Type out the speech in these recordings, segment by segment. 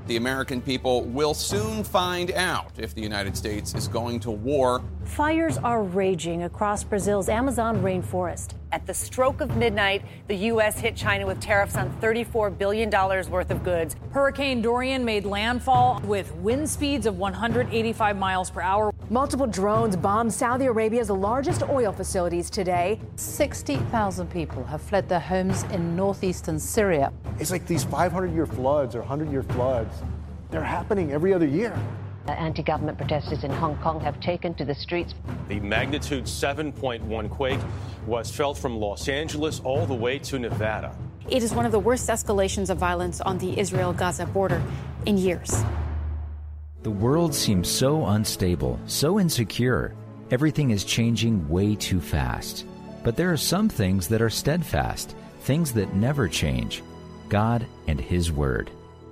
The American people will soon find out if the United States is going to war. Fires are raging across Brazil's Amazon rainforest. At the stroke of midnight, the U.S. hit China with tariffs on $34 billion worth of goods. Hurricane Dorian made landfall with wind speeds of 185 miles per hour. Multiple drones bombed Saudi Arabia's largest oil facilities today. 60,000 people have fled their homes in northeastern Syria. It's like these 500-year floods or 100-year floods, they're happening every other year. Anti-government protesters in Hong Kong have taken to the streets. The magnitude 7.1 quake was felt from Los Angeles all the way to Nevada. It is one of the worst escalations of violence on the Israel-Gaza border in years. The world seems so unstable, so insecure. Everything is changing way too fast. But there are some things that are steadfast, things that never change. God and His Word.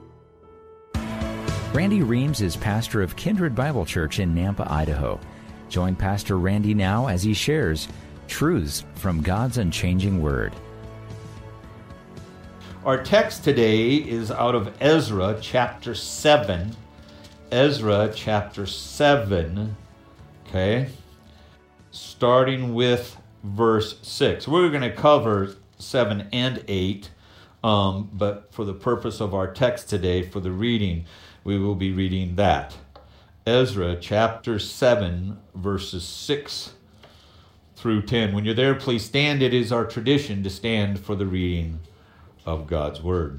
Randy Reams is pastor of Kindred Bible Church in Nampa, Idaho. Join Pastor Randy now as he shares truths from God's unchanging Word. Our text today is out of Ezra chapter 7. Ezra chapter 7, okay, starting with verse 6. We're going to cover 7 and 8, but for the purpose of our text today, for the reading, we will be reading that. Ezra chapter 7, verses 6 through 10. When you're there, please stand. It is our tradition to stand for the reading of God's Word.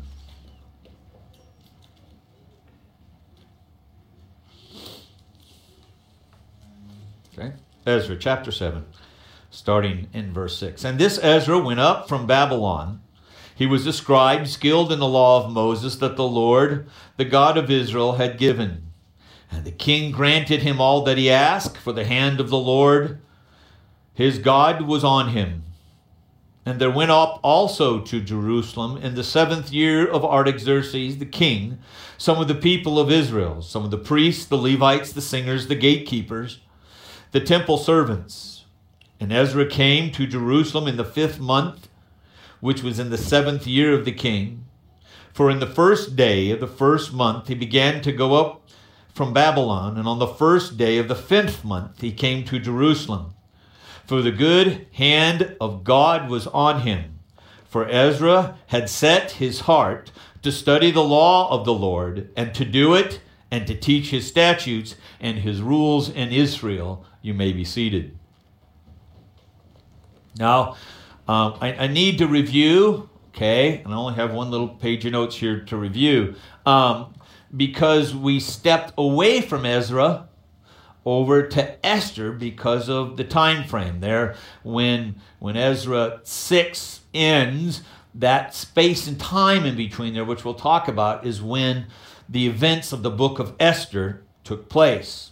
Okay, Ezra chapter 7, starting in verse 6. And this Ezra went up from Babylon. He was a scribe skilled in the law of Moses that the Lord, the God of Israel, had given. And the king granted him all that he asked, for the hand of the Lord, his God, was on him. And there went up also to Jerusalem in the 7th year of Artaxerxes the king, some of the people of Israel, some of the priests, the Levites, the singers, the gatekeepers, the temple servants. And Ezra came to Jerusalem in the 5th month, which was in the 7th year of the king. For in the 1st day of the 1st month he began to go up from Babylon, and on the 1st day of the 5th month he came to Jerusalem. For the good hand of God was on him. For Ezra had set his heart to study the law of the Lord, and to do it, and to teach his statutes and his rules in Israel. You may be seated. Now, I need to review, okay, and I only have one little page of notes here to review, because we stepped away from Ezra over to Esther because of the time frame there. When Ezra 6 ends, that space and time in between there, which we'll talk about, is when the events of the book of Esther took place.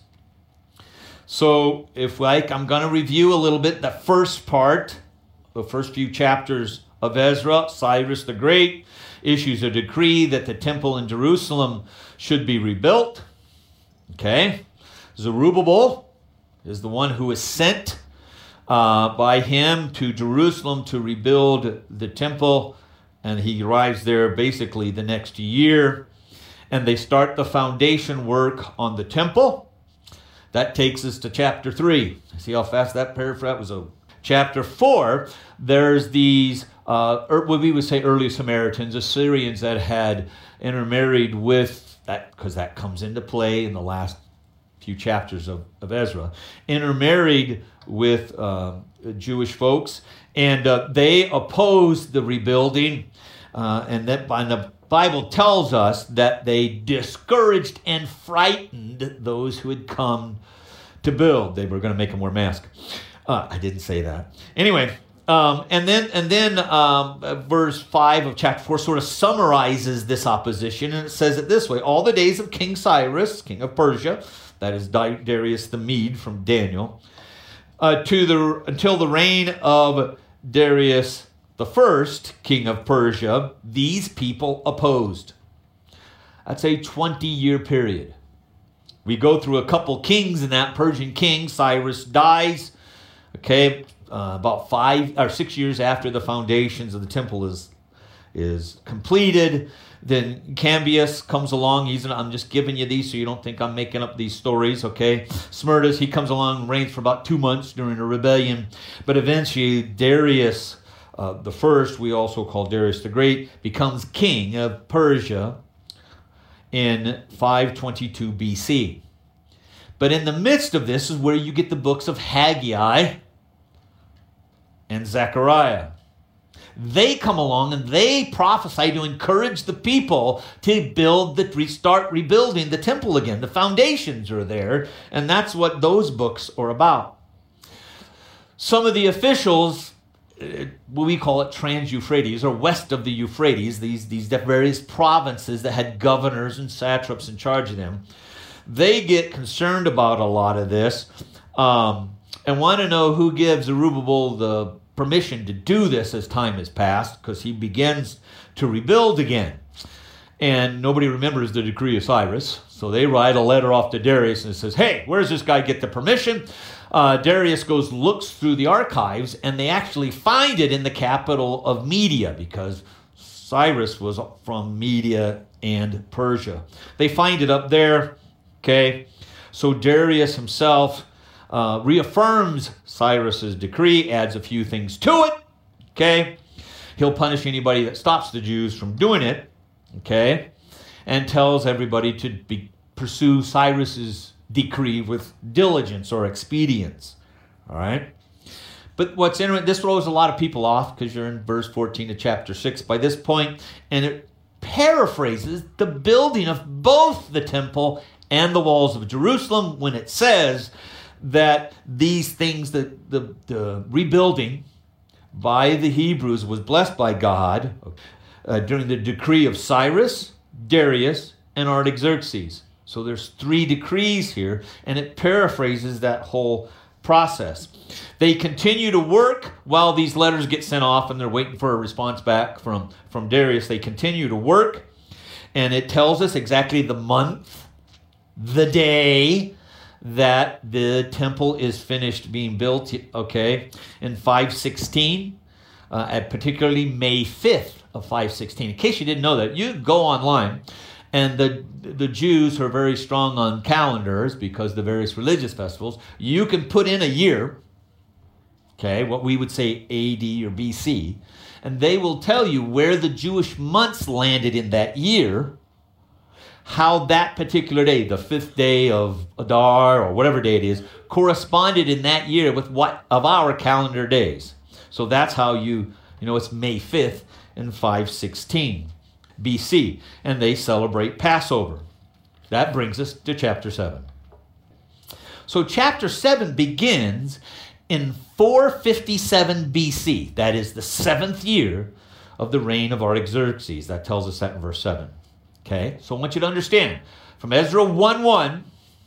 So, I'm going to review a little bit the first part, the first few chapters of Ezra. Cyrus the Great issues a decree that the temple in Jerusalem should be rebuilt. Okay. Zerubbabel is the one who is sent by him to Jerusalem to rebuild the temple, and he arrives there basically the next year, and they start the foundation work on the temple. That takes us to chapter 3. See how fast that paragraph was over. Chapter 4, there's these, what we would say early Samaritans, Assyrians that had intermarried with, that because that comes into play in the last few chapters of Ezra, intermarried with Jewish folks, and they opposed the rebuilding, and the Bible tells us that they discouraged and frightened those who had come to build. They were going to make them wear masks. I didn't say that. Anyway, and then verse 5 of chapter 4 sort of summarizes this opposition, and it says it this way: all the days of King Cyrus, king of Persia, that is Darius the Mede from Daniel, until the reign of Darius the first, king of Persia, these people opposed. That's a 20-year period. We go through a couple kings in that. Persian king Cyrus dies, okay, about 5 or 6 years after the foundations of the temple is is completed. Then Cambius comes along. I'm just giving you these so you don't think I'm making up these stories, okay? Smerdis, he comes along and reigns for about 2 months during a rebellion. But eventually Darius the first, we also call Darius the Great, becomes king of Persia in 522 BC. But in the midst of this is where you get the books of Haggai and Zechariah. They come along and they prophesy to encourage the people to start rebuilding the temple again. The foundations are there, and that's what those books are about. Some of the officials, we call it Trans-Euphrates, or west of the Euphrates, these various provinces that had governors and satraps in charge of them, they get concerned about a lot of this and want to know who gives Zerubbabel the permission to do this as time has passed, because he begins to rebuild again. And nobody remembers the decree of Cyrus, so they write a letter off to Darius and it says, hey, where does this guy get the permission? Darius looks through the archives, and they actually find it in the capital of Media, because Cyrus was from Media and Persia. They find it up there, okay? So Darius himself reaffirms Cyrus's decree, adds a few things to it, okay? He'll punish anybody that stops the Jews from doing it, okay? And tells everybody to pursue Cyrus's decree with diligence or expedience, all right? But what's interesting, this throws a lot of people off because you're in verse 14 of chapter 6 by this point, and it paraphrases the building of both the temple and the walls of Jerusalem when it says that these things, the rebuilding by the Hebrews was blessed by God during the decree of Cyrus, Darius, and Artaxerxes. So there's 3 decrees here, and it paraphrases that whole process. They continue to work while these letters get sent off, and they're waiting for a response back from Darius. They continue to work, and it tells us exactly the month, the day that the temple is finished being built, okay, in 516, particularly May 5th of 516. In case you didn't know that, you go online, and the Jews are very strong on calendars because the various religious festivals. You can put in a year, okay, what we would say AD or BC, and they will tell you where the Jewish months landed in that year, how that particular day, the 5th day of Adar or whatever day it is, corresponded in that year with what of our calendar days. So that's how you know it's May 5th in 516 BC, and they celebrate Passover. That brings us to chapter 7. So chapter 7 begins in 457 BC. That is the 7th year of the reign of Artaxerxes. That tells us that in verse 7. Okay, so I want you to understand, from Ezra 1:1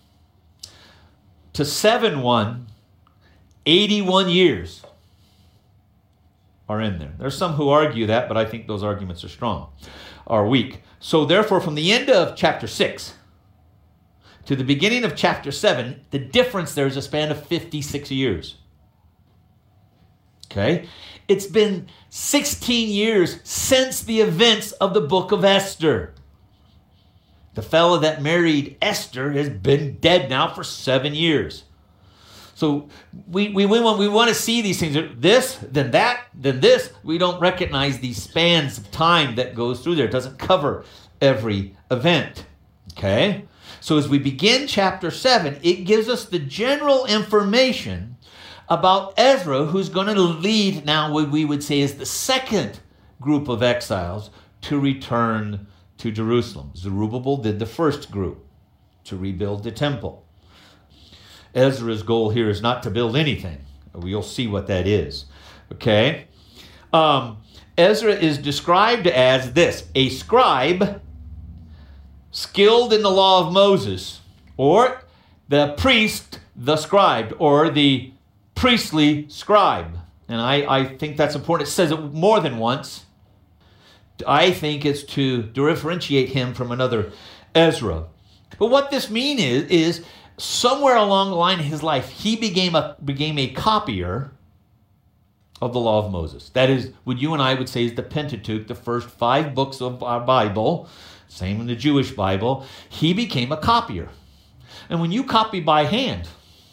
to 7:1, 81 years are in there. There's some who argue that, but I think those arguments are weak. So therefore, from the end of chapter 6 to the beginning of chapter 7, the difference there is a span of 56 years. Okay? It's been 16 years since the events of the book of Esther. The fellow that married Esther has been dead now for 7 years. So we want to see these things. This, then that, then this. We don't recognize these spans of time that goes through there. It doesn't cover every event. Okay? So as we begin chapter 7, it gives us the general information about Ezra, who's going to lead now what we would say is the second group of exiles to return to Jerusalem. Zerubbabel did the first group, to rebuild the temple. Ezra's goal here is not to build anything. We'll see what that is. Okay? Ezra is described as this: a scribe skilled in the law of Moses, or the priest, the scribe, or the priestly scribe. And I think that's important. It says it more than once. I think it's to differentiate him from another Ezra. But what this means is somewhere along the line in his life, he became a copier of the law of Moses. That is what you and I would say is the Pentateuch, the first 5 books of our Bible, same in the Jewish Bible. He became a copier. And when you copy by hand,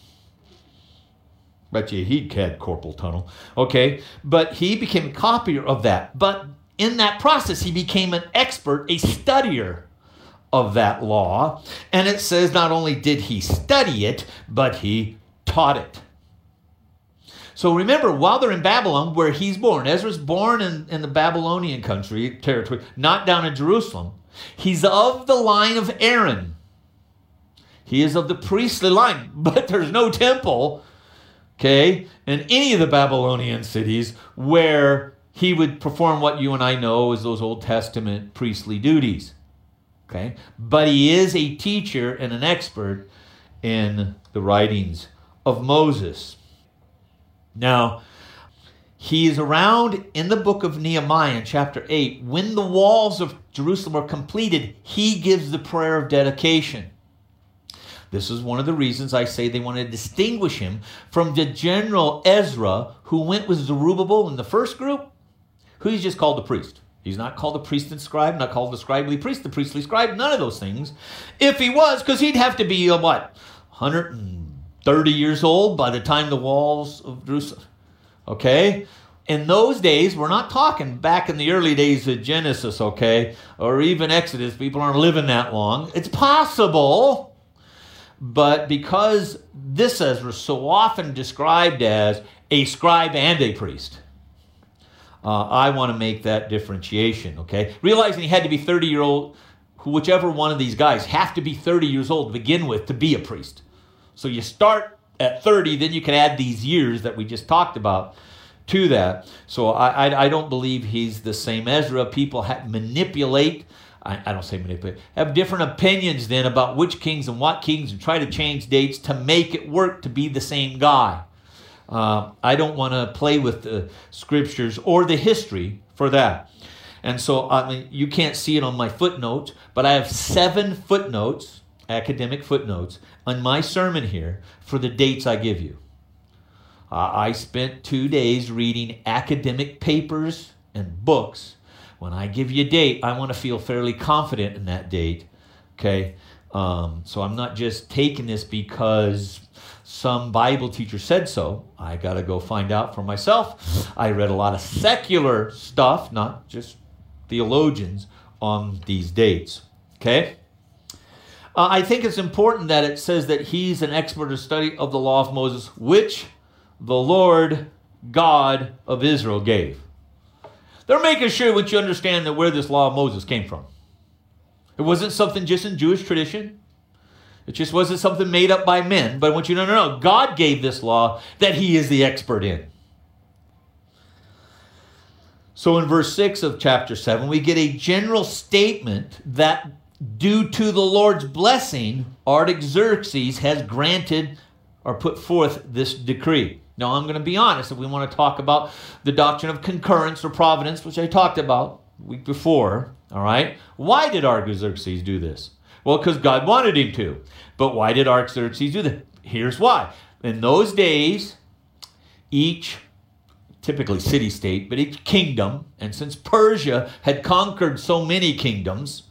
bet you he had carpal tunnel, okay? But he became a copier of that. But in that process, he became an expert, a studier of that law. And it says not only did he study it, but he taught it. So remember, while they're in Babylon, where he's born, Ezra's born in the Babylonian country, territory, not down in Jerusalem. He's of the line of Aaron. He is of the priestly line, but there's no temple, okay, in any of the Babylonian cities where he would perform what you and I know as those Old Testament priestly duties, okay? But he is a teacher and an expert in the writings of Moses. Now, he is around in the book of Nehemiah in chapter 8. When the walls of Jerusalem are completed, he gives the prayer of dedication. This is one of the reasons I say they want to distinguish him from the general Ezra, who went with Zerubbabel in the first group, who he's just called the priest. He's not called the priest and scribe, not called the scribely priest, the priestly scribe, none of those things. If he was, because he'd have to be, 130 years old by the time the walls of Jerusalem. Okay? In those days, we're not talking back in the early days of Genesis, okay? Or even Exodus, people aren't living that long. It's possible. But because this Ezra is so often described as a scribe and a priest, I want to make that differentiation, okay? Realizing he had to be 30-year-old, whichever one of these guys have to be 30 years old to begin with to be a priest. So you start at 30, then you can add these years that we just talked about to that. So I don't believe he's the same Ezra. People manipulate. I don't say manipulate, have different opinions then about which kings and what kings and try to change dates to make it work to be the same guy. I don't want to play with the scriptures or the history for that. And so you can't see it on my footnotes, but I have 7 footnotes, academic footnotes, on my sermon here for the dates I give you. I spent 2 days reading academic papers and books. When I give you a date, I want to feel fairly confident in that date, okay? So I'm not just taking this because some Bible teacher said so. I got to go find out for myself. I read a lot of secular stuff, not just theologians, on these dates, okay? I think it's important that it says that he's an expert in study of the law of Moses, which the Lord God of Israel gave. They're making sure that you understand that where this law of Moses came from. It wasn't something just in Jewish tradition. It just wasn't something made up by men. But I want you to know, God gave this law that he is the expert in. So in verse 6 of chapter 7, we get a general statement that due to the Lord's blessing, Artaxerxes has granted or put forth this decree. Now, I'm going to be honest, if we want to talk about the doctrine of concurrence or providence, which I talked about the week before, all right? Why did Artaxerxes do this? Well, because God wanted him to. But why did Artaxerxes do that? Here's why. In those days, each, typically city-state, but each kingdom, and since Persia had conquered so many kingdoms,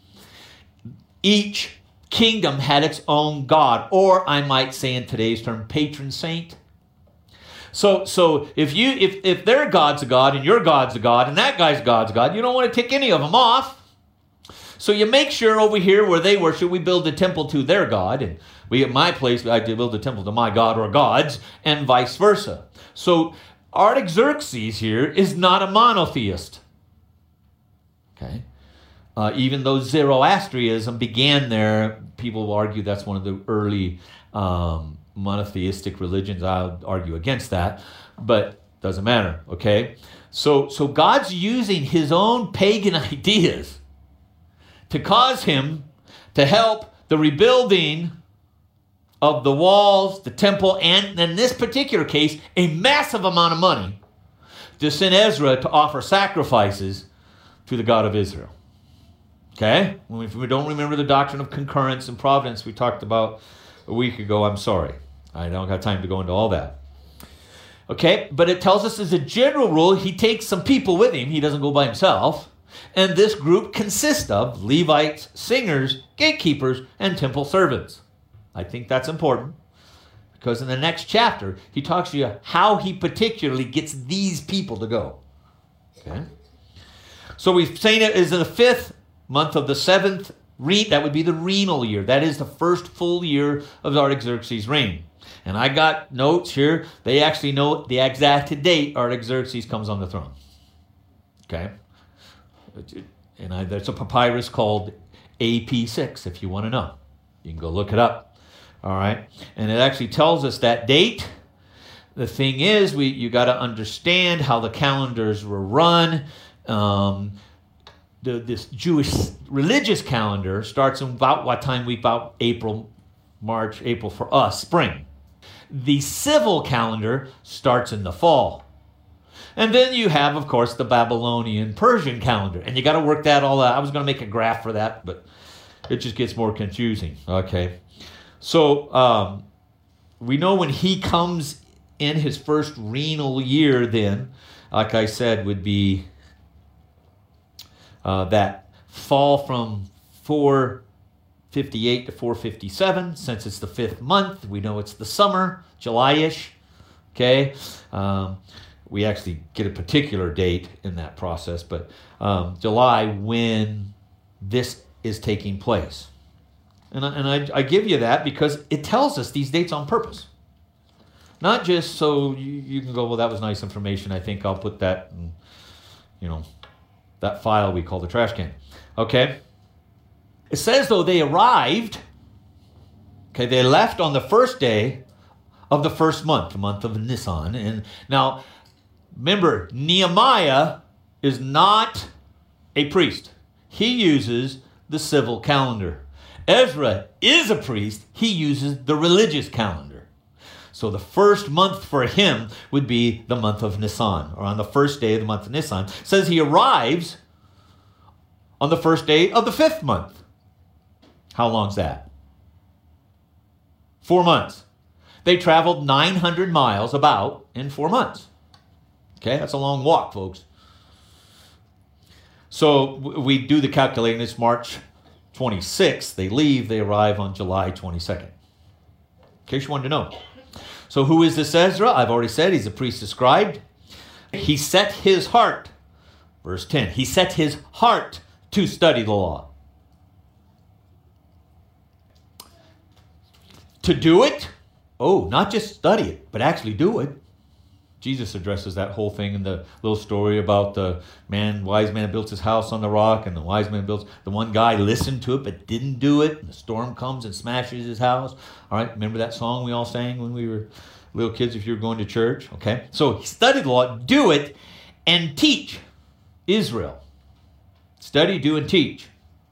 each kingdom had its own god, or I might say in today's term, patron saint. So if their God's a God and your God's a God and that guy's God's a God, you don't want to tick any of them off. So you make sure over here where they worship, we build a temple to their God. And we at my place, I build a temple to my God or gods, and vice versa. So Artaxerxes here is not a monotheist. Okay? Even though Zoroastrianism began there, people will argue that's one of the early monotheistic religions. I'll argue against that, but doesn't matter, okay? So God's using his own pagan ideas to cause him to help the rebuilding of the walls, the temple, and in this particular case, a massive amount of money to send Ezra to offer sacrifices to the God of Israel. Okay? If we don't remember the doctrine of concurrence and providence we talked about a week ago, I'm sorry. I don't have time to go into all that. Okay, but it tells us as a general rule, he takes some people with him. He doesn't go by himself. And this group consists of Levites, singers, gatekeepers, and temple servants. I think that's important because in the next chapter, he talks to you how he particularly gets these people to go. Okay, so we've seen it is in the 5th month of the 7th. That would be the renal year. That is the first full year of Artaxerxes' reign. And I got notes here. They actually know the exact date Artaxerxes comes on the throne. Okay? And there's a papyrus called AP6 if you want to know. You can go look it up. All right? And it actually tells us that date. The thing is, you got to understand how the calendars were run. This Jewish religious calendar starts in about what time? About March, April for us, spring. The civil calendar starts in the fall. And then you have, of course, the Babylonian Persian calendar. And you got to work that all out. I was going to make a graph for that, but it just gets more confusing. Okay. So we know when he comes in his first renal year then, like I said, would be that fall from 458 to 457, since it's the 5th month. We know it's the summer, July-ish. Okay, we actually get a particular date in that process, but July when this is taking place. And I give you that because it tells us these dates on purpose. Not just so you can go, well, that was nice information. I think I'll put that in, that file we call the trash can. Okay? It says, though, they arrived, okay, they left on the first day of the first month, the month of Nisan. And now, remember, Nehemiah is not a priest. He uses the civil calendar. Ezra is a priest. He uses the religious calendar. So the first month for him would be the month of Nisan, or on the first day of the month of Nisan. It says he arrives on the first day of the 5th month. How long's that? 4 months. They traveled 900 miles about in 4 months. Okay, that's a long walk, folks. So we do the calculating. It's March 26th. They leave. They arrive on July 22nd. In case you wanted to know. So who is this Ezra? I've already said he's a priest and scribe. He set his heart, verse 10, he set his heart to study the law. To do it? Oh, not just study it, but actually do it. Jesus addresses that whole thing in the little story about the wise man built his house on the rock, and the wise man the one guy listened to it but didn't do it, and the storm comes and smashes his house. All right, remember that song we all sang when we were little kids if you were going to church? Okay, so study the law, do it, and teach Israel. Study, do, and teach.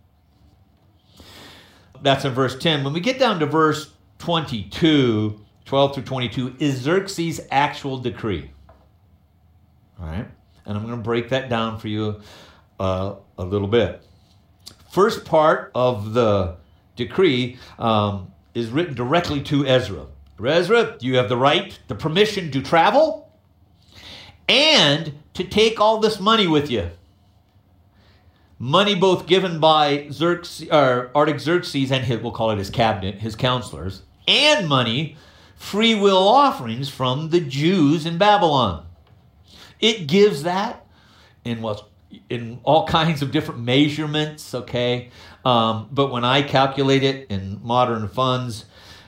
That's in verse 10. When we get down to verse 22, 12 through 22, is Xerxes' actual decree. All right? And I'm going to break that down for you a little bit. First part of the decree is written directly to Ezra. Ezra, you have the right, the permission to travel and to take all this money with you. Money both given by Artaxerxes and we'll call it his cabinet, his counselors, and money, free will offerings from the Jews in Babylon. It gives that in all kinds of different measurements, okay? But when I calculate it in modern funds,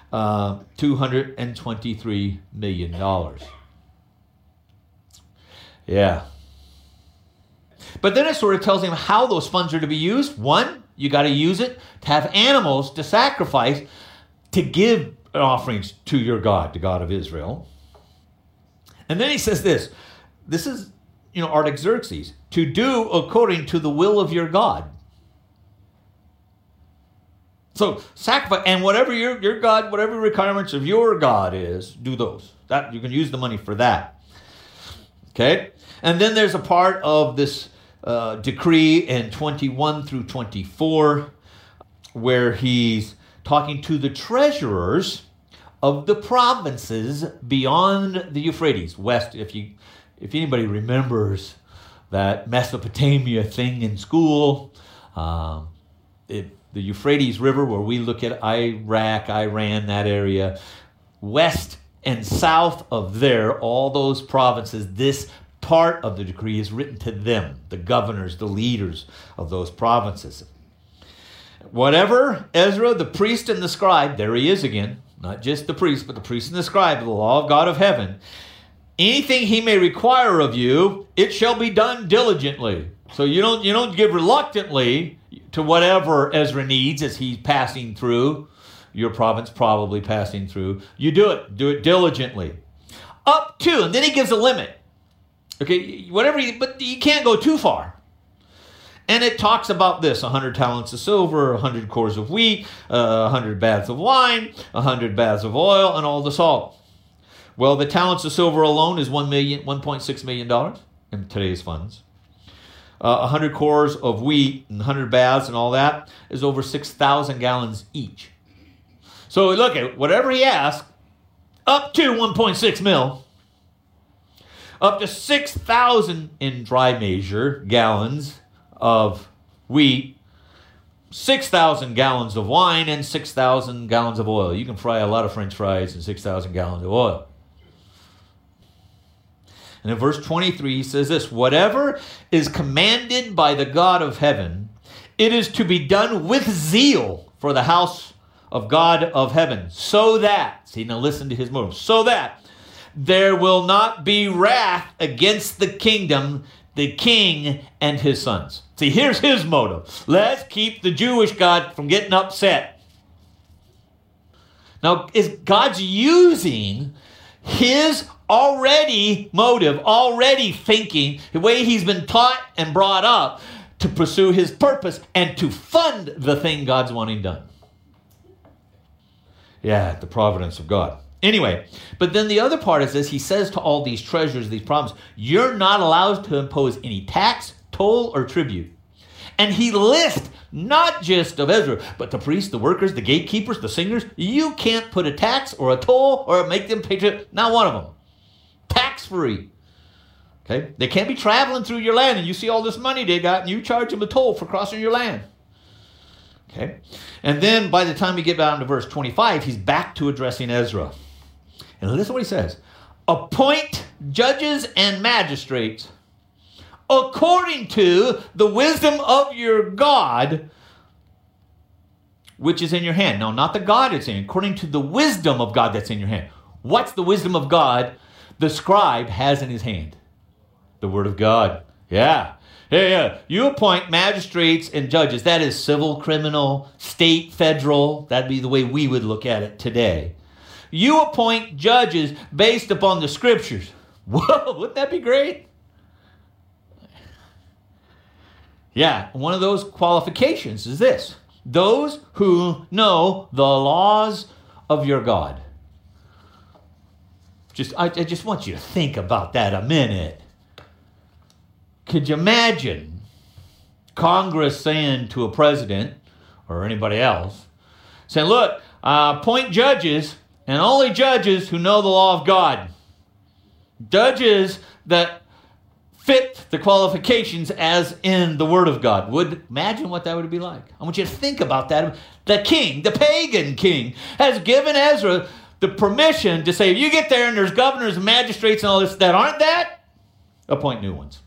$223 million. Yeah. But then it sort of tells him how those funds are to be used. One, you got to use it to have animals to sacrifice to give offerings to your God, the God of Israel. And then he says this is, Artaxerxes, to do according to the will of your God. So sacrifice, and whatever your God, whatever requirements of your God is, do those. That you can use the money for that. Okay? And then there's a part of this decree in 21 through 24 where he's talking to the treasurers of the provinces beyond the Euphrates, west. If anybody remembers that Mesopotamia thing in school, the Euphrates River, where we look at Iraq, Iran, that area, west and south of there, all those provinces, this part of the decree is written to them, the governors, the leaders of those provinces. Whatever Ezra, the priest and the scribe, there he is again, not just the priest, but the priest and the scribe, the law of God of heaven, anything he may require of you, it shall be done diligently. So you don't give reluctantly to whatever Ezra needs as he's passing through your province, probably passing through. You do it diligently. Up to, and then he gives a limit. Okay, but you can't go too far. And it talks about this: 100 talents of silver, 100 cores of wheat, 100 baths of wine, 100 baths of oil, and all the salt. Well, the talents of silver alone is $1.6 million in today's funds. 100 cores of wheat and 100 baths and all that is over 6,000 gallons each. So look at whatever he asks, up to 1.6 mil, up to 6,000 in dry measure gallons of wheat, 6,000 gallons of wine, and 6,000 gallons of oil. You can fry a lot of French fries in 6,000 gallons of oil. And in verse 23, he says this: whatever is commanded by the God of heaven, it is to be done with zeal for the house of God of heaven, so that, see, now listen to his motive, so that there will not be wrath against the kingdom, the king and his sons. See, here's his motive. Let's keep the Jewish God from getting upset. Now, is God's using his already motive, already thinking, the way he's been taught and brought up to pursue his purpose and to fund the thing God's wanting done. Yeah, the providence of God. Anyway, but then the other part is this: he says to all these treasures, these provinces, you're not allowed to impose any tax, toll, or tribute. And he lists not just of Ezra, but the priests, the workers, the gatekeepers, the singers. You can't put a tax or a toll or make them pay tribute. Not one of them. Tax-free. Okay? They can't be traveling through your land and you see all this money they got and you charge them a toll for crossing your land. Okay? And then by the time we get down to verse 25, he's back to addressing Ezra. And listen to what he says. Appoint judges and magistrates according to the wisdom of your God, which is in your hand. No, not the God it's in. According to the wisdom of God that's in your hand. What's the wisdom of God the scribe has in his hand? The word of God. Yeah. You appoint magistrates and judges. That is civil, criminal, state, federal. That'd be the way we would look at it today. You appoint judges based upon the scriptures. Whoa, wouldn't that be great? Yeah, one of those qualifications is this: those who know the laws of your God. I just want you to think about that a minute. Could you imagine Congress saying to a president or anybody else, saying, look, appoint judges, and only judges who know the law of God. Judges that fit the qualifications as in the Word of God. Imagine what that would be like. I want you to think about that. The king, the pagan king, has given Ezra the permission to say, if you get there and there's governors and magistrates and all this that aren't that, appoint new ones.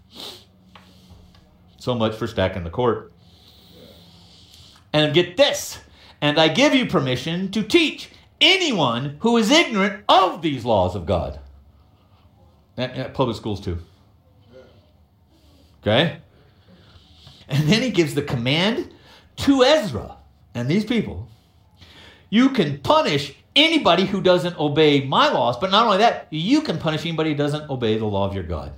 So much for stacking the court. And get this, and I give you permission to teach anyone who is ignorant of these laws of God. At public schools too. Okay? And then he gives the command to Ezra and these people. You can punish anybody who doesn't obey my laws, but not only that, you can punish anybody who doesn't obey the law of your God.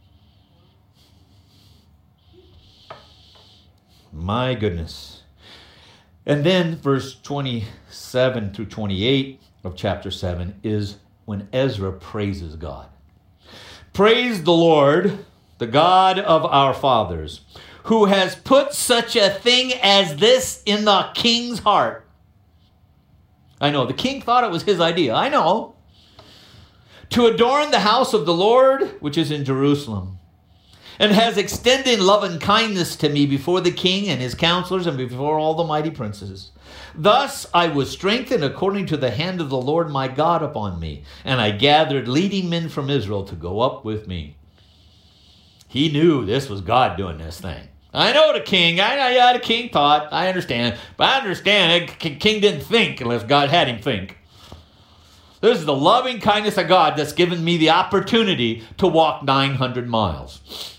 My goodness. And then verse 27 through 28 of chapter 7 is when Ezra praises God. Praise the Lord, the God of our fathers, who has put such a thing as this in the king's heart. I know, the king thought it was his idea. I know. To adorn the house of the Lord, which is in Jerusalem, and has extended love and kindness to me before the king and his counselors and before all the mighty princes. Thus I was strengthened according to the hand of the Lord my God upon me, and I gathered leading men from Israel to go up with me. He knew this was God doing this thing. I know the king. The king thought. I understand. But I understand the king didn't think unless God had him think. This is the loving kindness of God that's given me the opportunity to walk 900 miles.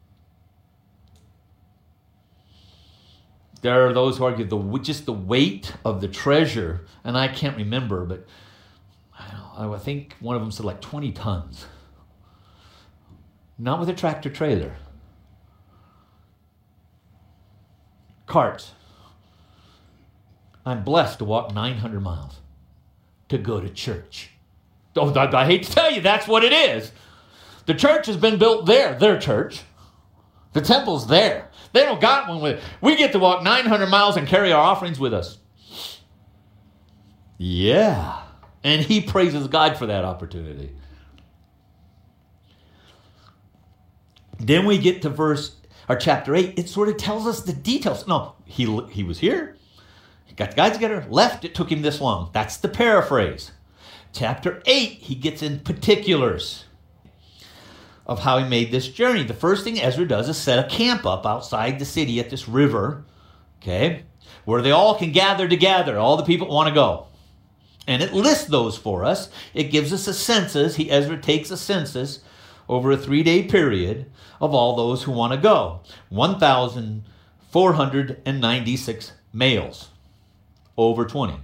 There are those who argue just the weight of the treasure, and I can't remember, but I think one of them said like 20 tons. Not with a tractor trailer. Carts. I'm blessed to walk 900 miles to go to church. Oh, I hate to tell you, that's what it is. The church has been built there, their church. The temple's there. They don't got one with it. We get to walk 900 miles and carry our offerings with us. Yeah. And he praises God for that opportunity. Then we get to chapter 8. It sort of tells us the details. No, he was here. He got the guys together, left. It took him this long. That's the paraphrase. Chapter 8, he gets in particulars of how he made this journey. The first thing Ezra does is set a camp up outside the city at this river, okay, where they all can gather together, all the people want to go. And it lists those for us. It gives us a census. Ezra takes a census over a 3-day period of all those who want to go. 1,496 males, over 20.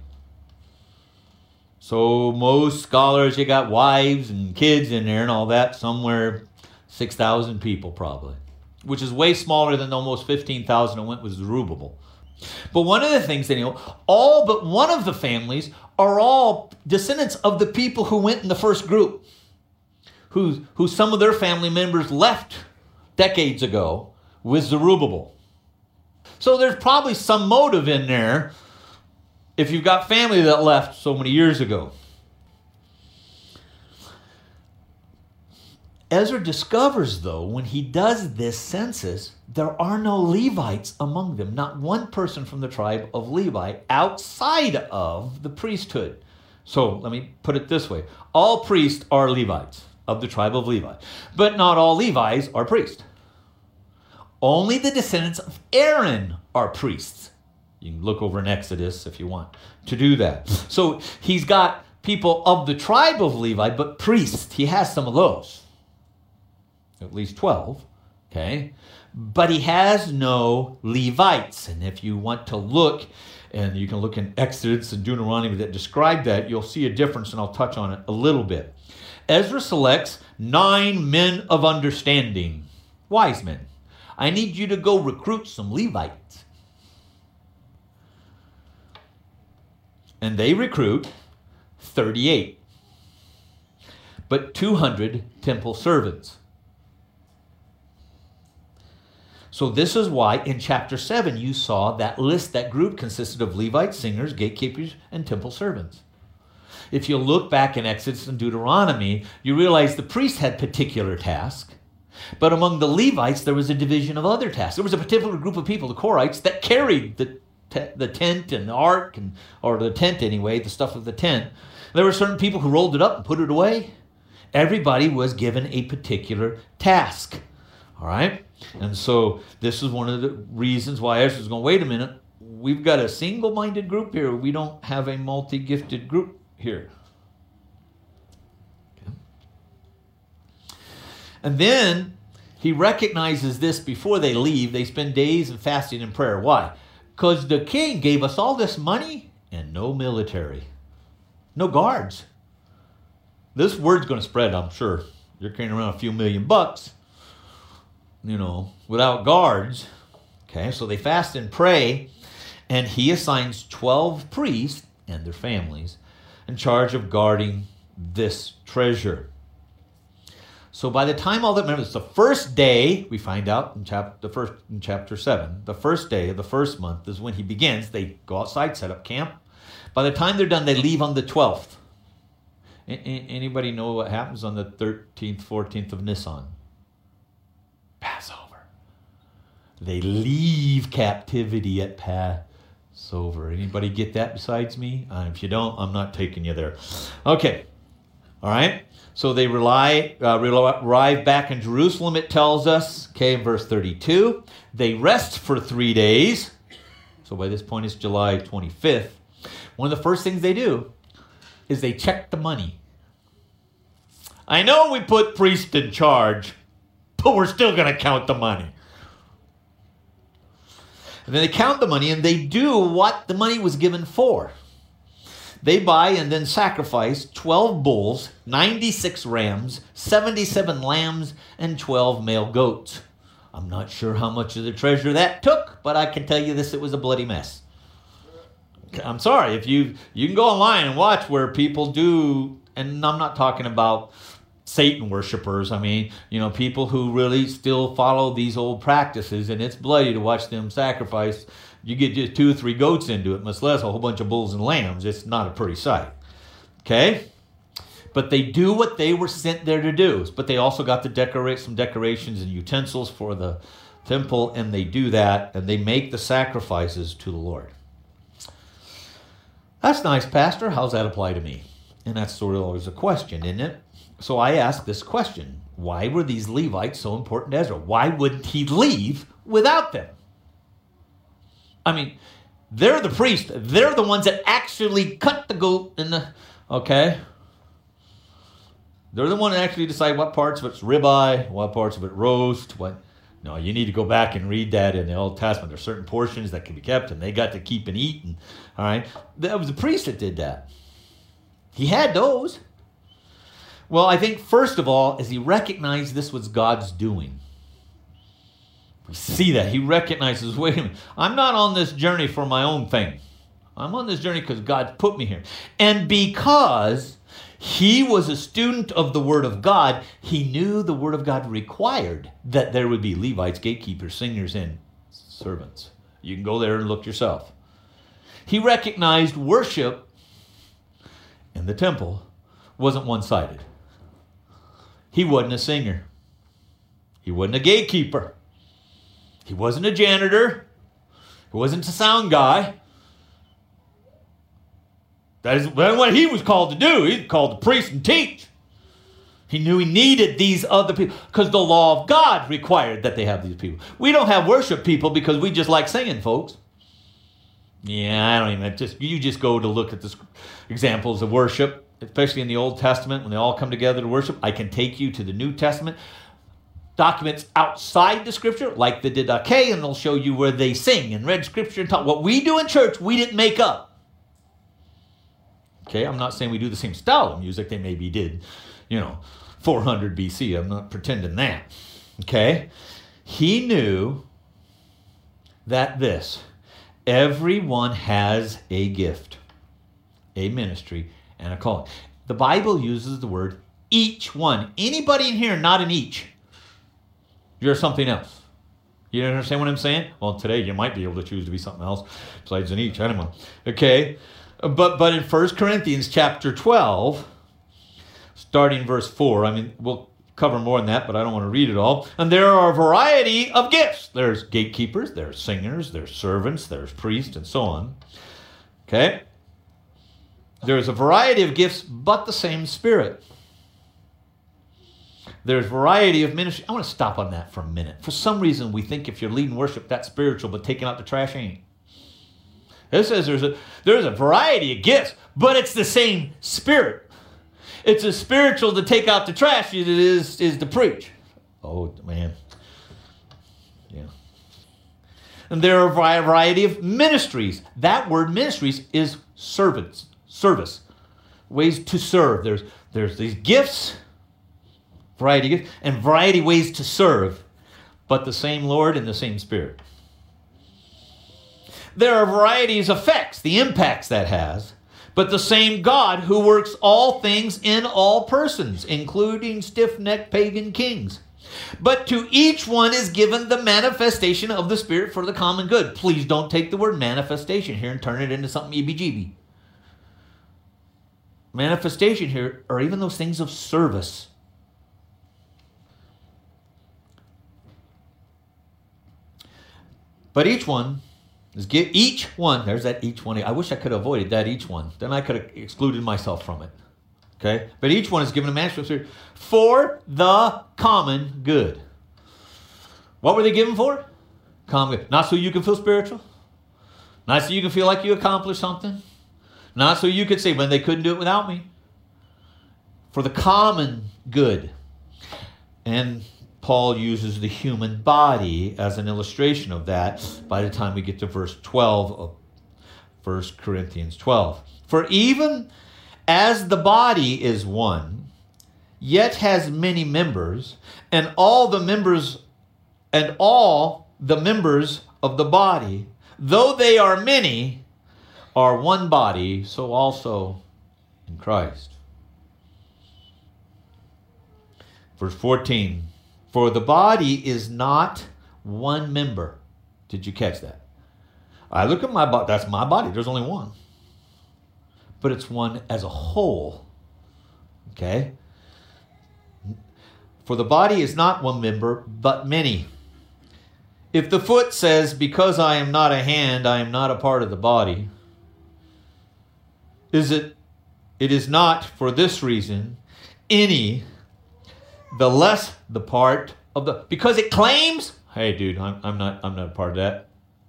So most scholars, you got wives and kids in there and all that, somewhere 6,000 people probably, which is way smaller than the almost 15,000 that went with Zerubbabel. But one of the things they know, all but one of the families are all descendants of the people who went in the first group, who some of their family members left decades ago with Zerubbabel. So there's probably some motive in there if you've got family that left so many years ago. Ezra discovers, though, when he does this census, there are no Levites among them. Not one person from the tribe of Levi outside of the priesthood. So let me put it this way. All priests are Levites of the tribe of Levi. But not all Levites are priests. Only the descendants of Aaron are priests. You can look over in Exodus if you want to do that. So he's got people of the tribe of Levi, but priests. He has some of those. At least 12. Okay? But he has no Levites. And if you want to look, and you can look in Exodus and Deuteronomy that describe that, you'll see a difference, and I'll touch on it a little bit. Ezra selects 9 men of understanding, wise men. I need you to go recruit some Levites. And they recruit 38, but 200 temple servants. So this is why in chapter 7 you saw that list, that group consisted of Levites, singers, gatekeepers, and temple servants. If you look back in Exodus and Deuteronomy, you realize the priests had particular tasks, but among the Levites there was a division of other tasks. There was a particular group of people, the Korhites, that carried the tent and the ark, or the tent anyway, the stuff of the tent. There were certain people who rolled it up and put it away. Everybody was given a particular task. All right? And so this is one of the reasons why Ezra's going, wait a minute, we've got a single-minded group here. We don't have a multi-gifted group here. Okay. And then he recognizes this before they leave. They spend days in fasting and prayer. Why? Because the king gave us all this money and no military. No guards. This word's going to spread, I'm sure. You're carrying around a few $1,000,000, without guards. Okay, so they fast and pray, and he assigns 12 priests and their families in charge of guarding this treasure. So by the time all that, remember, it's the first day, we find out in chapter 7, the first day of the first month is when he begins. They go outside, set up camp. By the time they're done, they leave on the 12th. Anybody know what happens on the 13th, 14th of Nisan? Passover. They leave captivity at Passover. Anybody get that besides me? If you don't, I'm not taking you there. Okay. All right. So they arrive back in Jerusalem, it tells us, okay, in verse 32. They rest for 3 days. So by this point, it's July 25th. One of the first things they do is they check the money. I know we put priests in charge, but we're still going to count the money. And then they count the money and they do what the money was given for. They buy and then sacrifice 12 bulls, 96 rams, 77 lambs, and 12 male goats. I'm not sure how much of the treasure that took, but I can tell you this, it was a bloody mess. I'm sorry, if you can go online and watch where people do, and I'm not talking about Satan worshipers. I mean, people who really still follow these old practices, and it's bloody to watch them sacrifice. You get just 2 or 3 goats into it, much less a whole bunch of bulls and lambs. It's not a pretty sight. Okay? But they do what they were sent there to do. But they also got to some decorations and utensils for the temple, and they do that, and they make the sacrifices to the Lord. That's nice, Pastor. How's that apply to me? And that's sort of always a question, isn't it? So I ask this question. Why were these Levites so important to Ezra? Why wouldn't he leave without them? I mean, they're the priests. They're the ones that actually cut the goat okay? They're the one that actually decide what parts of it's ribeye, what parts of it roast, No, you need to go back and read that in the Old Testament. There's certain portions that can be kept, and they got to keep and eat. All right? That was the priest that did that. He had those. Well, I think, first of all, is he recognized this was God's doing. We see that. He recognizes, wait a minute, I'm not on this journey for my own thing. I'm on this journey because God put me here. And because he was a student of the Word of God, he knew the Word of God required that there would be Levites, gatekeepers, singers, and servants. You can go there and look yourself. He recognized worship in the temple wasn't one-sided. He wasn't a singer. He wasn't a gatekeeper. He wasn't a janitor. He wasn't a sound guy. That's what he was called to do. He was called to preach and teach. He knew he needed these other people because the law of God required that they have these people. We don't have worship people because we just like singing, folks. Yeah, I don't even. You just go to look at the examples of worship, especially in the Old Testament when they all come together to worship. I can take you to the New Testament. Documents outside the Scripture, like the Didache, and they'll show you where they sing and read Scripture and talk. What we do in church, we didn't make up. Okay, I'm not saying we do the same style of music they maybe did, 400 BC. I'm not pretending that. Okay? He knew that everyone has a gift, a ministry, and a calling. The Bible uses the word each one. Anybody in here not an each? You're something else. You understand what I'm saying? Well, today you might be able to choose to be something else besides an each. I don't know. Okay? But in 1 Corinthians chapter 12, starting verse 4, we'll cover more than that, but I don't want to read it all. And there are a variety of gifts. There's gatekeepers, there's singers, there's servants, there's priests, and so on. Okay? There's a variety of gifts, but the same Spirit. There's variety of ministry. I want to stop on that for a minute. For some reason, we think if you're leading worship, that's spiritual, but taking out the trash ain't. It says there's a variety of gifts, but it's the same Spirit. It's as spiritual to take out the trash as it is to preach. Oh, man. Yeah. And there are a variety of ministries. That word ministries is service. Ways to serve. There's these gifts, variety of gifts, and variety of ways to serve, but the same Lord and the same Spirit. There are varieties of effects, the impacts that has, but the same God who works all things in all persons, including stiff-necked pagan kings. But to each one is given the manifestation of the Spirit for the common good. Please don't take the word manifestation here and turn it into something EBGB. manifestation here are even those things of service. But each one, there's that each one. I wish I could have avoided that each one. Then I could have excluded myself from it. Okay? But each one is given a manifestation spirit for the common good. What were they given for? Common good. Not so you can feel spiritual. Not so you can feel like you accomplished something. Not so you could say, well, they couldn't do it without me. For the common good. And Paul uses the human body as an illustration of that by the time we get to verse 12 of 1 Corinthians 12. For even as the body is one, yet has many members, and all the members of the body, though they are many, are one body, so also in Christ. Verse 14. For the body is not one member. Did you catch that? I look at my body. That's my body. There's only one. But it's one as a whole. Okay? For the body is not one member, but many. If the foot says, because I am not a hand, I am not a part of the body, it is not for this reason any the less the part of the, because it claims, hey dude, I'm not a part of that.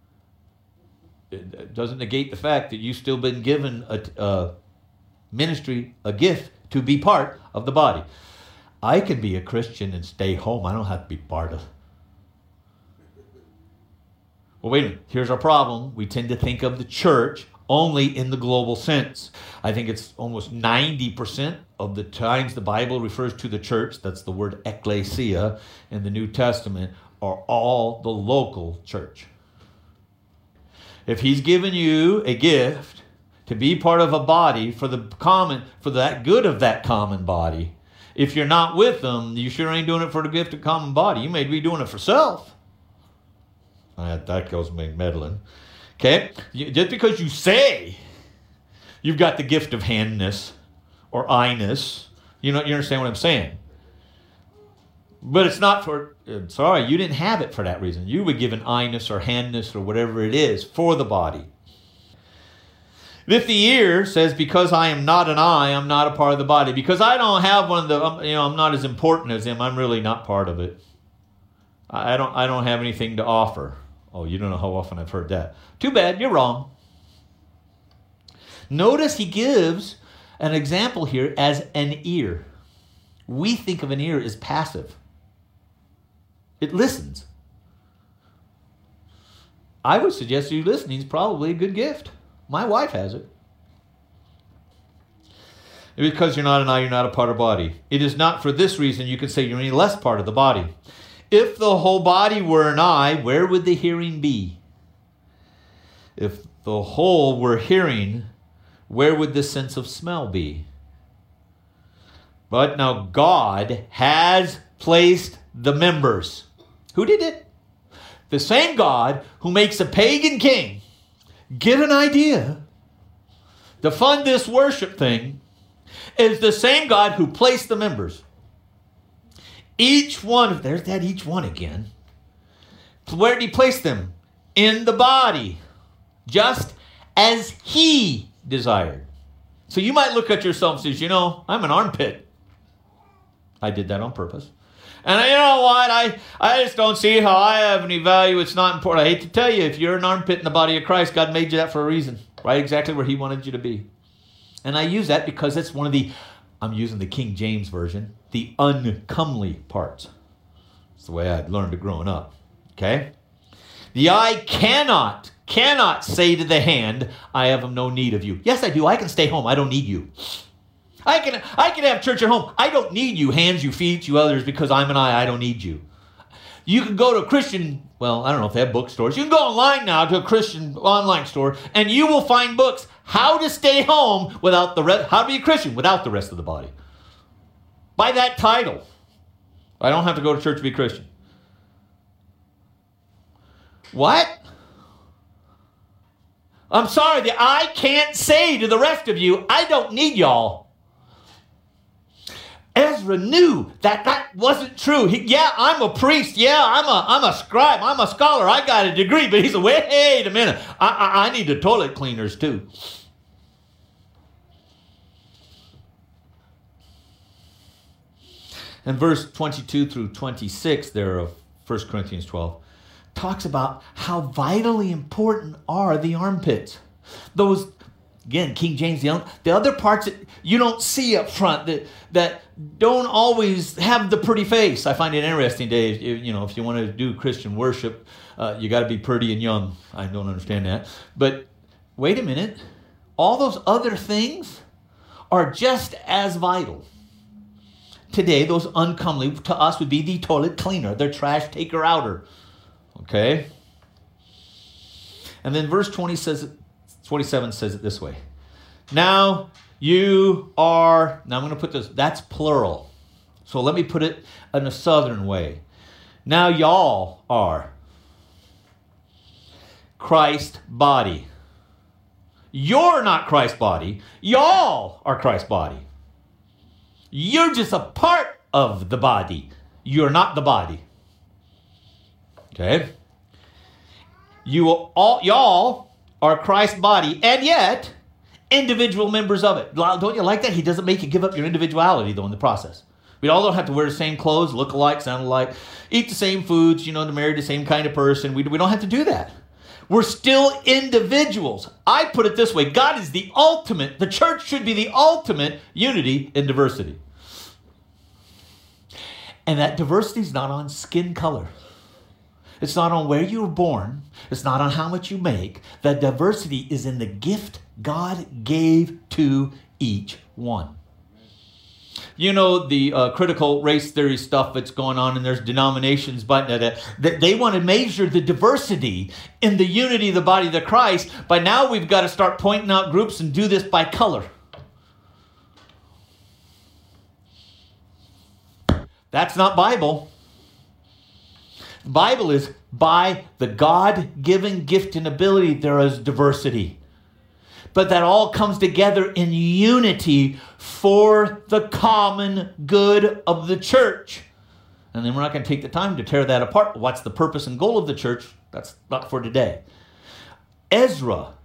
It doesn't negate the fact that you've still been given a ministry, a gift to be part of the body. I can be a Christian and stay home. I don't have to be part of. Well, wait a minute. Here's our problem. We tend to think of the church only in the global sense. I think it's almost 90% of the times the Bible refers to the church, that's the word ecclesia in the New Testament, are all the local church. If he's given you a gift to be part of a body for that good of that common body, if you're not with them, you sure ain't doing it for the gift of common body. You may be doing it for self. That goes me meddling. Okay? Just because you say you've got the gift of handness or I-ness, you understand what I'm saying. But it's not for, sorry, you didn't have it for that reason. You were given I-ness or handness or whatever it is for the body. If the ear says, because I am not an eye, I'm not a part of the body. Because I don't have one of the, I'm not as important as him, I'm really not part of it. I don't have anything to offer. Oh, you don't know how often I've heard that. Too bad, you're wrong. Notice he gives an example here as an ear. We think of an ear as passive. It listens. I would suggest you listening is probably a good gift. My wife has it. Because you're not an eye, you're not a part of the body. It is not for this reason you can say you're any less part of the body. If the whole body were an eye, where would the hearing be? If the whole were hearing, where would the sense of smell be? But now God has placed the members. Who did it? The same God who makes a pagan king get an idea to fund this worship thing is the same God who placed the members. Each one, there's that each one again. Where did he place them? In the body. Just as he desired. So you might look at yourself and say, I'm an armpit. I did that on purpose. And you know what? I just don't see how I have any value. It's not important. I hate to tell you, if you're an armpit in the body of Christ, God made you that for a reason. Right exactly where he wanted you to be. And I use that because it's one of the, I'm using the King James Version, the uncomely parts. It's the way I learned it growing up. Okay? The eye cannot say to the hand, I have no need of you. Yes, I do. I can stay home. I don't need you. I can have church at home. I don't need you, hands, you feet, you others, because I'm an eye. I don't need you. You can go to a Christian, well, I don't know if they have bookstores. You can go online now to a Christian online store, and you will find books, how to stay home without the rest, how to be a Christian without the rest of the body. By that title. I don't have to go to church to be a Christian. What? I'm sorry, I can't say to the rest of you, I don't need y'all. Ezra knew that wasn't true. I'm a priest. Yeah, I'm a scribe. I'm a scholar. I got a degree. But he said, wait a minute. I need the toilet cleaners too. And verse 22 through 26 there of 1 Corinthians 12 talks about how vitally important are the armpits. Those, again, King James, the other parts that you don't see up front that don't always have the pretty face. I find it interesting, Dave. If you want to do Christian worship, you got to be pretty and young. I don't understand that. But wait a minute. All those other things are just as vital. Today, those uncomely to us would be the toilet cleaner, their trash taker outer. Okay? And then verse 27 says it this way. Now I'm going to put this, that's plural. So let me put it in a southern way. Now y'all are Christ's body. You're not Christ's body. Y'all are Christ's body. You're just a part of the body. You're not the body. Okay? Y'all are Christ's body, and yet individual members of it. Don't you like that? He doesn't make you give up your individuality, though, in the process. We all don't have to wear the same clothes, look alike, sound alike, eat the same foods, to marry the same kind of person. We don't have to do that. We're still individuals. I put it this way. God is the ultimate. The church should be the ultimate unity in diversity. And that diversity is not on skin color. It's not on where you were born. It's not on how much you make. The diversity is in the gift God gave to each one. The critical race theory stuff that's going on, and there's denominations, but that they want to measure the diversity in the unity of the body of Christ. But now we've got to start pointing out groups and do this by color. That's not Bible. The Bible is by the God-given gift and ability there is diversity. But that all comes together in unity for the common good of the church. And then we're not going to take the time to tear that apart. What's the purpose and goal of the church? That's not for today. Ezra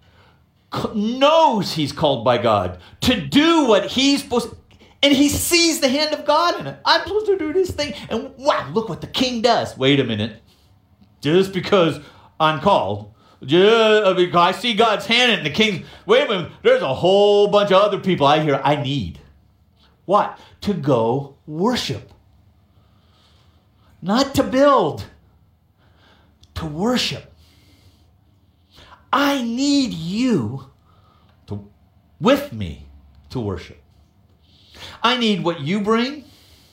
knows he's called by God to do what he's supposed to. And he sees the hand of God in it. I'm supposed to do this thing. And wow, look what the king does. Wait a minute. Just because I'm called, because I see God's hand in it, and the king, wait a minute, there's a whole bunch of other people I need. What? To go worship. Not to build. To worship. I need you with me to worship. I need what you bring.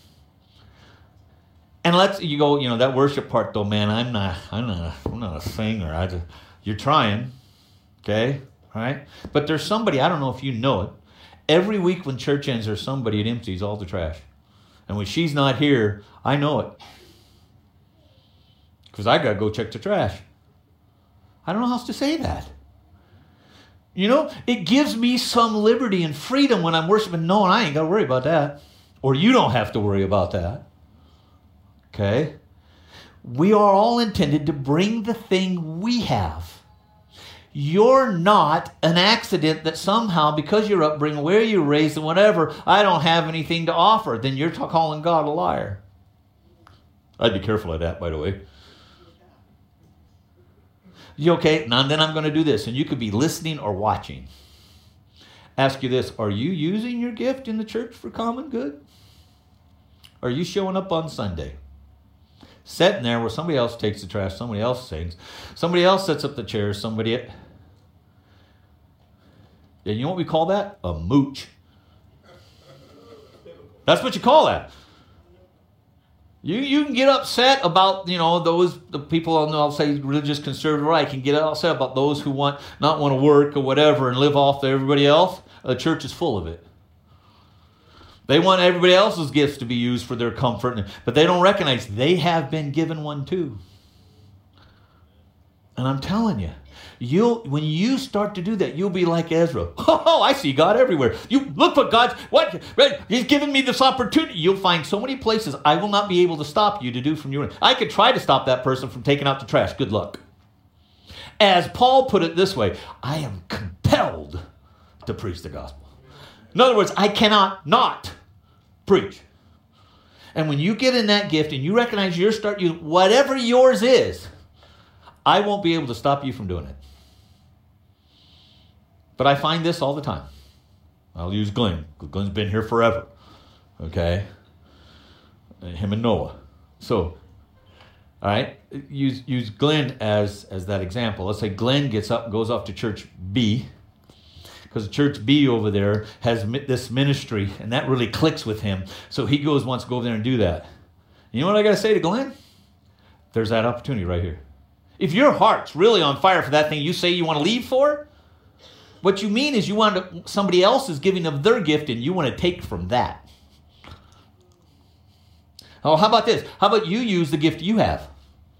And you go, that worship part though, man, I'm not a singer. You're trying. Okay? All right? But there's somebody, I don't know if you know it. Every week when church ends, there's somebody that empties all the trash. And when she's not here, I know it. Because I got to go check the trash. I don't know how else to say that. It gives me some liberty and freedom when I'm worshiping, knowing I ain't got to worry about that. Or you don't have to worry about that. Okay? We are all intended to bring the thing we have. You're not an accident that somehow, because your upbringing, where you're raised and whatever, I don't have anything to offer. Then you're calling God a liar. I'd be careful of that, by the way. You okay? Now then I'm going to do this. And you could be listening or watching. Ask you this. Are you using your gift in the church for common good? Are you showing up on Sunday? Sitting there where somebody else takes the trash, somebody else sings, somebody else sets up the chairs, And you know what we call that? A mooch. That's what you call that. You can get upset about, the people on I'll say religious conservative right can get upset about those who not want to work or whatever and live off to everybody else. The church is full of it. They want everybody else's gifts to be used for their comfort, but they don't recognize they have been given one too. And I'm telling you, when you start to do that, you'll be like Ezra. Oh, I see God everywhere. You look what He's given me this opportunity. You'll find so many places I will not be able to stop you to do from your. I could try to stop that person from taking out the trash. Good luck. As Paul put it this way, I am compelled to preach the gospel. In other words, I cannot not preach. And when you get in that gift and you recognize whatever yours is, I won't be able to stop you from doing it. But I find this all the time. I'll use Glenn. Glenn's been here forever. Okay? Him and Noah. So, all right, use Glenn as that example. Let's say Glenn gets up and goes off to church B, because church B over there has this ministry, and that really clicks with him. So he wants to go over there and do that. You know what I got to say to Glenn? There's that opportunity right here. If your heart's really on fire for that thing you say you want to leave for, what you mean is somebody else is giving of their gift and you want to take from that. Oh, how about this? How about you use the gift you have?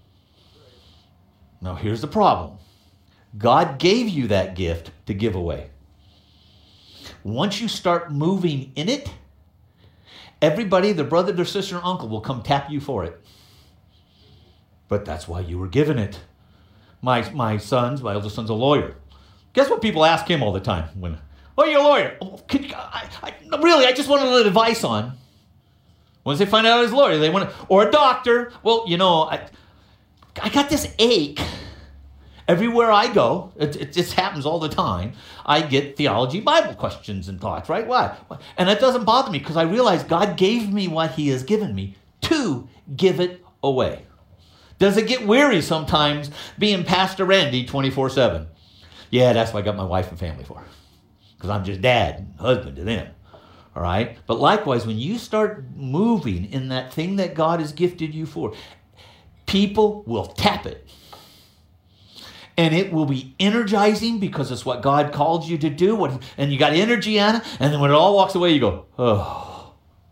Now, here's the problem. God gave you that gift to give away. Once you start moving in it, everybody, their brother, their sister, or uncle will come tap you for it. But that's why you were given it. My eldest son's a lawyer. Guess what people ask him all the time? You're a lawyer. I just want a little advice on. Once they find out he's a lawyer, or a doctor. Well, I got this ache. Everywhere I go, it just happens all the time. I get theology, Bible questions and thoughts, right? Why? And that doesn't bother me because I realize God gave me what he has given me to give it away. Does it get weary sometimes being Pastor Randy 24/7? Yeah, that's what I got my wife and family for. Because I'm just dad and husband to them. All right? But likewise, when you start moving in that thing that God has gifted you for, people will tap it. And it will be energizing because it's what God called you to do. And you got energy on it. And then when it all walks away, you go, oh.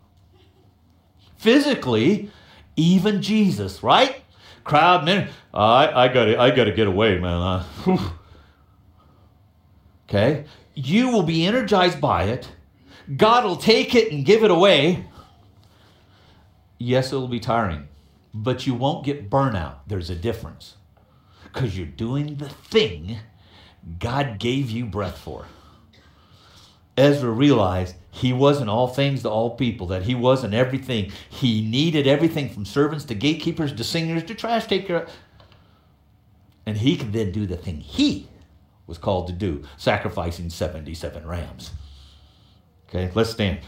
Physically, even Jesus, right? Crowd, man, I gotta get away, man. Okay? You will be energized by it. God will take it and give it away. Yes, it will be tiring. But you won't get burnout. There's a difference. Because you're doing the thing God gave you breath for. Ezra realized he wasn't all things to all people, that he wasn't everything. He needed everything from servants to gatekeepers to singers to trash taker. And he could then do the thing he was called to do, sacrificing 77 rams. Okay, let's stand.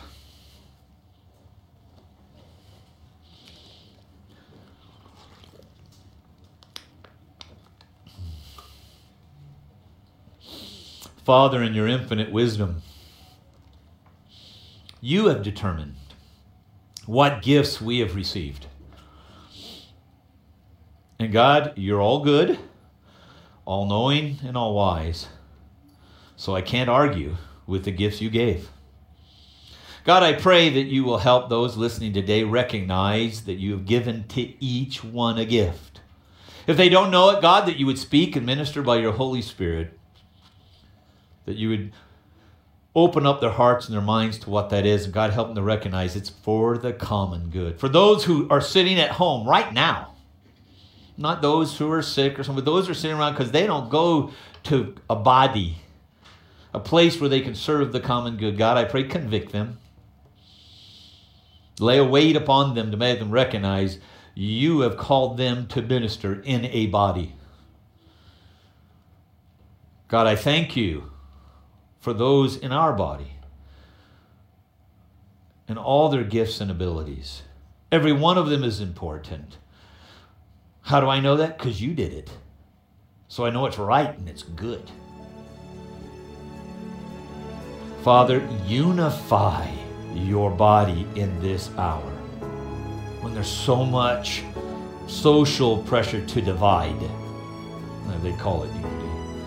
Father, in your infinite wisdom, you have determined what gifts we have received. And God, you're all good, all knowing, and all wise. So I can't argue with the gifts you gave. God, I pray that you will help those listening today recognize that you have given to each one a gift. If they don't know it, God, that you would speak and minister by your Holy Spirit, that you would open up their hearts and their minds to what that is, and God, help them to recognize it's for the common good. For those who are sitting at home right now, not those who are sick or something, but those who are sitting around because they don't go to a body, a place where they can serve the common good. God, I pray, convict them. Lay a weight upon them to make them recognize you have called them to minister in a body. God, I thank you for those in our body and all their gifts and abilities. Every one of them is important. How do I know that? Because you did it. So I know it's right and it's good. Father, unify your body in this hour when there's so much social pressure to divide. They call it unity.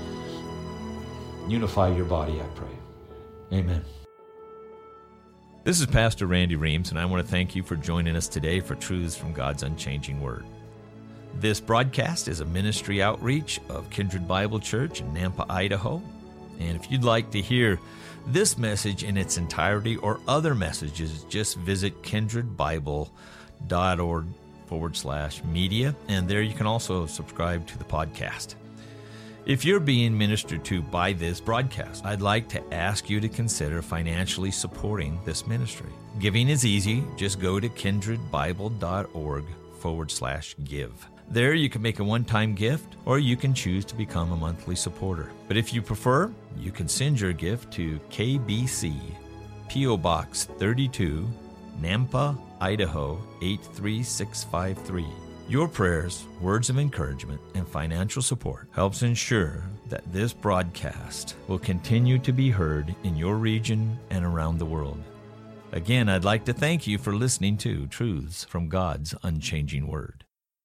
Unify your body, I pray. Amen. This is Pastor Randy Reams, and I want to thank you for joining us today for Truths from God's Unchanging Word. This broadcast is a ministry outreach of Kindred Bible Church in Nampa, Idaho. And if you'd like to hear this message in its entirety or other messages, just visit kindredbible.org/media, and there you can also subscribe to the podcast. If you're being ministered to by this broadcast, I'd like to ask you to consider financially supporting this ministry. Giving is easy. Just go to kindredbible.org/give. There you can make a one-time gift, or you can choose to become a monthly supporter. But if you prefer, you can send your gift to KBC, P.O. Box 32, Nampa, Idaho 83653. Your prayers, words of encouragement, and financial support helps ensure that this broadcast will continue to be heard in your region and around the world. Again, I'd like to thank you for listening to Truths from God's Unchanging Word.